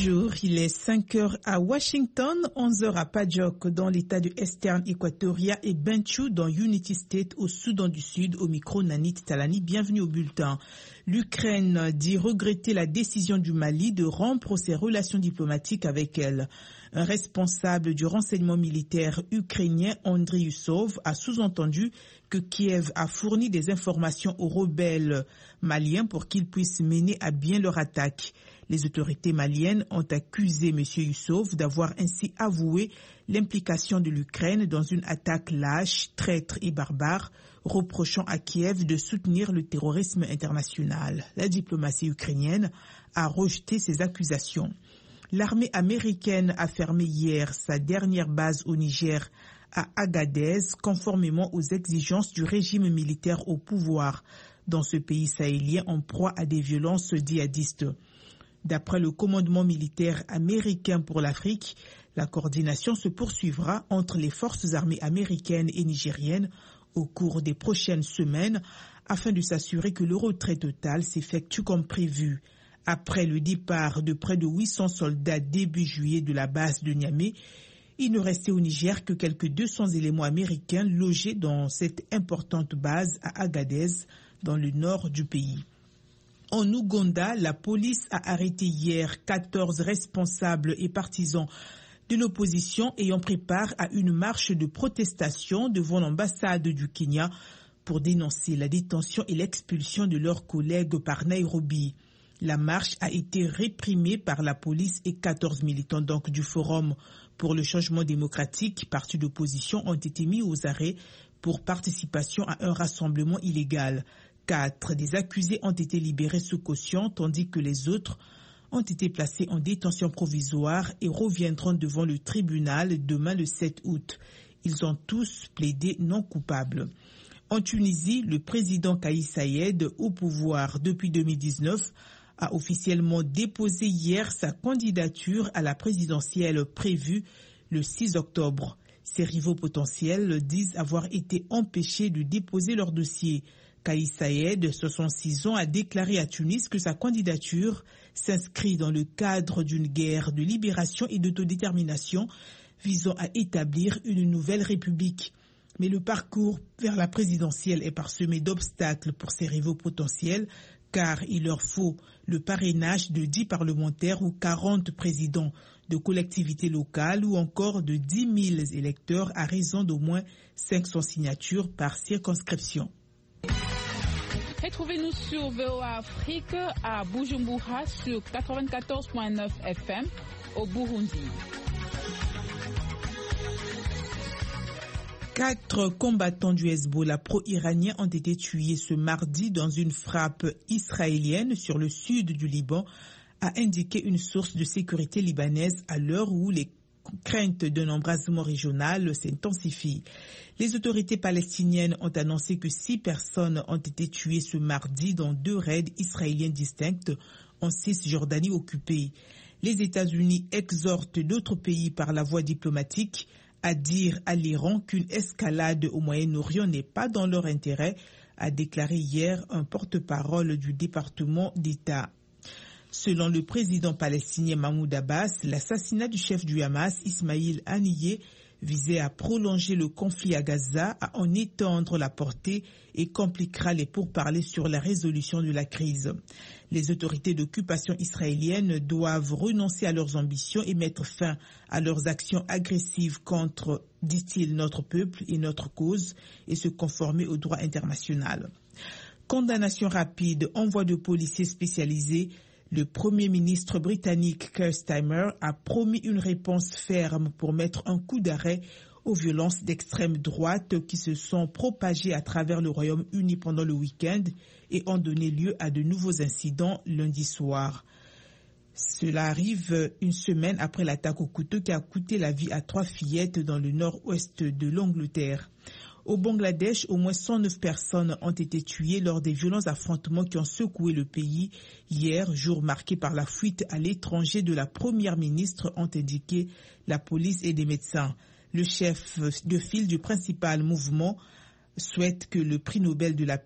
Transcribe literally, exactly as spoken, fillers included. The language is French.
Bonjour, il est cinq heures à Washington, onze heures à Pajok dans l'état de Eastern Equatoria et Bentiu dans Unity State au Soudan du Sud. Au micro, Nanit Talani, bienvenue au bulletin. L'Ukraine dit regretter la décision du Mali de rompre ses relations diplomatiques avec elle. Un responsable du renseignement militaire ukrainien, Andriy Yusov, a sous-entendu que Kiev a fourni des informations aux rebelles maliens pour qu'ils puissent mener à bien leur attaque. Les autorités maliennes ont accusé M. Yusov d'avoir ainsi avoué l'implication de l'Ukraine dans une attaque lâche, traître et barbare, reprochant à Kiev de soutenir le terrorisme international. La diplomatie ukrainienne a rejeté ces accusations. L'armée américaine a fermé hier sa dernière base au Niger, à Agadez, conformément aux exigences du régime militaire au pouvoir dans ce pays sahélien en proie à des violences djihadistes. D'après le commandement militaire américain pour l'Afrique, la coordination se poursuivra entre les forces armées américaines et nigériennes au cours des prochaines semaines afin de s'assurer que le retrait total s'effectue comme prévu. Après le départ de près de huit cents soldats début juillet de la base de Niamey, il ne restait au Niger que quelques deux cents éléments américains logés dans cette importante base à Agadez, dans le nord du pays. En Ouganda, la police a arrêté hier quatorze responsables et partisans de l'opposition ayant pris part à une marche de protestation devant l'ambassade du Kenya pour dénoncer la détention et l'expulsion de leurs collègues par Nairobi. La marche a été réprimée par la police et quatorze militants donc du Forum pour le changement démocratique, parti d'opposition, ont été mis aux arrêts pour participation à un rassemblement illégal. Quatre des accusés ont été libérés sous caution, tandis que les autres ont été placés en détention provisoire et reviendront devant le tribunal demain le sept août. Ils ont tous plaidé non coupables. En Tunisie, le président Kais Saied, au pouvoir depuis deux mille dix-neuf, a officiellement déposé hier sa candidature à la présidentielle prévue le six octobre. Ses rivaux potentiels disent avoir été empêchés de déposer leur dossier. Kais Saied, soixante-six ans, a déclaré à Tunis que sa candidature s'inscrit dans le cadre d'une guerre de libération et d'autodétermination visant à établir une nouvelle république. Mais le parcours vers la présidentielle est parsemé d'obstacles pour ses rivaux potentiels, car il leur faut le parrainage de dix parlementaires ou quarante présidents de collectivités locales ou encore de dix mille électeurs à raison d'au moins cinq cents signatures par circonscription. Retrouvez-nous sur V O A Afrique à Bujumbura sur quatre-vingt-quatorze virgule neuf F M au Burundi. Quatre combattants du Hezbollah pro-iranien ont été tués ce mardi dans une frappe israélienne sur le sud du Liban, a indiqué une source de sécurité libanaise à l'heure où les craintes d'un embrasement régional s'intensifient. Les autorités palestiniennes ont annoncé que six personnes ont été tuées ce mardi dans deux raids israéliens distincts en Cisjordanie occupée. Les États-Unis exhortent d'autres pays par la voie diplomatique à dire à l'Iran qu'une escalade au Moyen-Orient n'est pas dans leur intérêt, a déclaré hier un porte-parole du département d'État. Selon le président palestinien Mahmoud Abbas, l'assassinat du chef du Hamas, Ismail Haniyeh, visait à prolonger le conflit à Gaza, à en étendre la portée et compliquera les pourparlers sur la résolution de la crise. Les autorités d'occupation israéliennes doivent renoncer à leurs ambitions et mettre fin à leurs actions agressives contre, dit-il, notre peuple et notre cause et se conformer au droit international. Condamnation rapide, envoi de policiers spécialisés. Le Premier ministre britannique Keir Starmer a promis une réponse ferme pour mettre un coup d'arrêt aux violences d'extrême droite qui se sont propagées à travers le Royaume-Uni pendant le week-end et ont donné lieu à de nouveaux incidents lundi soir. Cela arrive une semaine après l'attaque au couteau qui a coûté la vie à trois fillettes dans le nord-ouest de l'Angleterre. Au Bangladesh, au moins cent neuf personnes ont été tuées lors des violents affrontements qui ont secoué le pays hier, jour marqué par la fuite à l'étranger de la première ministre, ont indiqué la police et des médecins. Le chef de file du principal mouvement souhaite que le prix Nobel de la paix